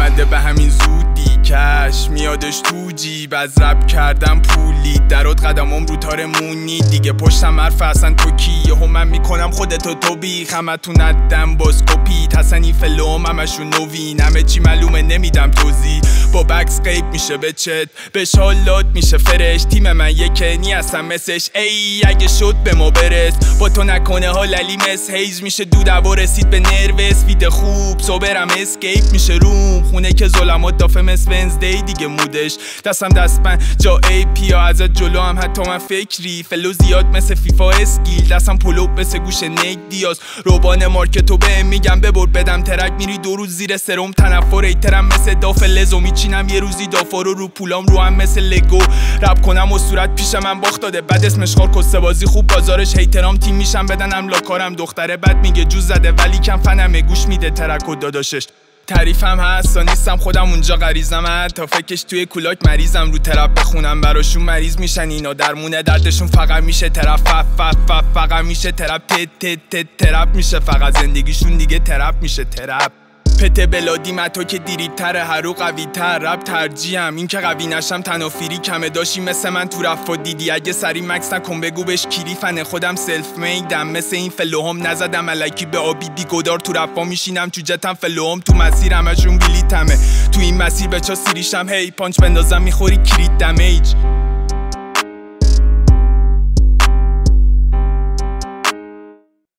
اومده به همین زودی کش میادش تو جیب از رب کردم پولی درات قدمم رو تار مونی دیگه پشتم حرف اصلا تو کی یهو من میکنم خودتو تو بیخ همتون ندم باسکوپی تسنی فلوم همشون نوین همه چی معلومه نمیدم توضیح با بکس قیب میشه به چت به شالات میشه فرش تیم من یکه نی اصلا مسش ای اگه شد به ما برس با تو نکنه ها للی مس هیز میشه دو و رسید به نروس وید خوب صبرم اسکیپ میشه روم خونه که ظلمات دافه مس ونزدی دیگه مودش دستم دستبن جا ای پیا ازت جلو هم حتی من فکری فلو زیاد مثل فیفا اسکیل دستم پلو مثل گوش نیک دیاز روبان مارکتو به میگم ببر بدم ترک میری دو روز زیر سرم تنفر ایترم مثل داف لزو میچینم یه روزی دافا رو پولام رو هم مثل لگو رپ کنم و صورت پیش من باخت داده بعد اسمش خار کسته بازی خوب بازارش هیترام تیم میشم بدنم لاکارم دختره بد میگه جوز زده ولی کم فنمه گوش میده ترک و داداشش تعریفم هست تا نیستم خودم اونجا غریزم تا فکش توی کولاک مریضم رو ترپ بخونم براشون مریض میشن اینا درمونه دردشون فقط میشه ترپ فقط میشه ترپ ترپ میشه فقط زندگیشون دیگه ترپ میشه ترپ پته بلادی متا که دیریتره هرو قوی تر رب ترجیحم این که قوی نشم تنافیری کمه داشی مثل من تو رفا دیدی اگه سری مکس نکن بگو بهش کیری فنه خودم سلف میدم مثل این فلوهم نزدم الکی به آبی بیگدار تو رفا میشینم تو جتم فلوهم تو مسیر همشون بلیتمه تو این مسیر به چا سیریشم هی پانچ بندازم میخوری کریت دمیج